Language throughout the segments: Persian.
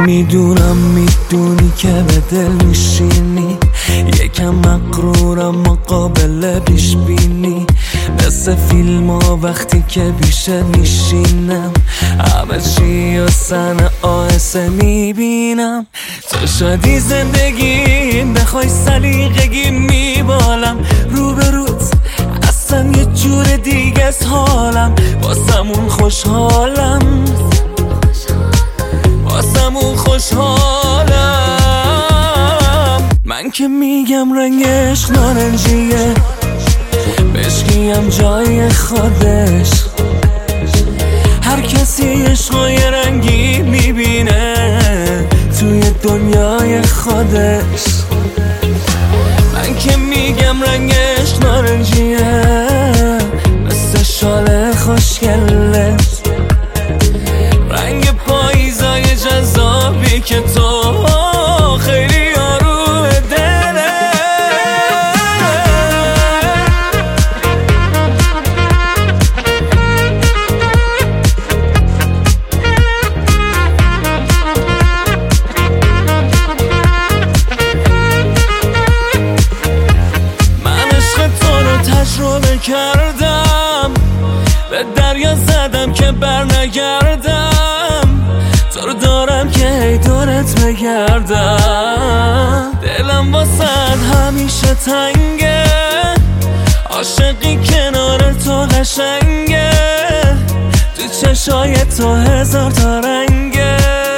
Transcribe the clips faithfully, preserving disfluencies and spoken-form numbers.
میدونم میدونی که به دل میشینی، یکم مغرورم ما قابل پیش بینی، مثل فیلم ها وقتی که پیشه میشینم همه چی و سن آهسته میبینم. تو شدی زندگی بخوای سلیقگی میبالم، روبروت اصلا یه جور دیگه است حالم، واسمون خوشحالم واسمون خوشحالم. من که میگم رنگش نارنجیه، بشکیم جای خودش، هر کسی عشقای رنگی میبینه توی دنیای خودش. من که میگم رنگش نارنجیه، مثل شال خوشگلش، رنگ پاییزای جذابی که تو خیلی آروم دله. من عشق تو رو تجربه کردم، به دریا زدم که بر نگردم، تو رو دارم که هی دورت بگردم. دلم واسد همیشه تنگه، عاشقی کنار تو قشنگه، تو چشای تو هزار تا رنگه.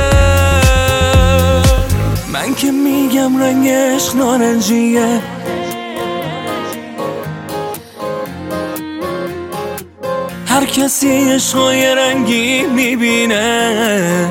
من که میگم رنگش نارنجیه، هر کسی عشقای رنگی میبینه.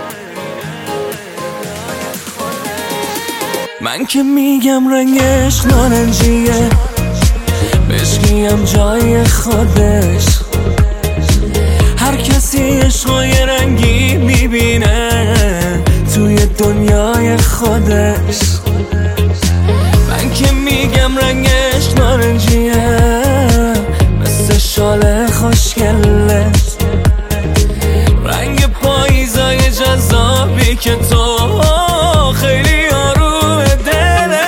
من که میگم رنگش نارنجیه، بشکیم جای خودش، هر کسی عشقای رنگی میبینه توی دنیای خودش. من که میگم رنگش نارنجیه، مثل شال خوشگلش، رنگ پاییزای جذابی که تو خیلی آروم دله.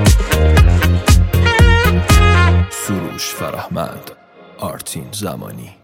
سروش فرهمند، آرتین زمانی.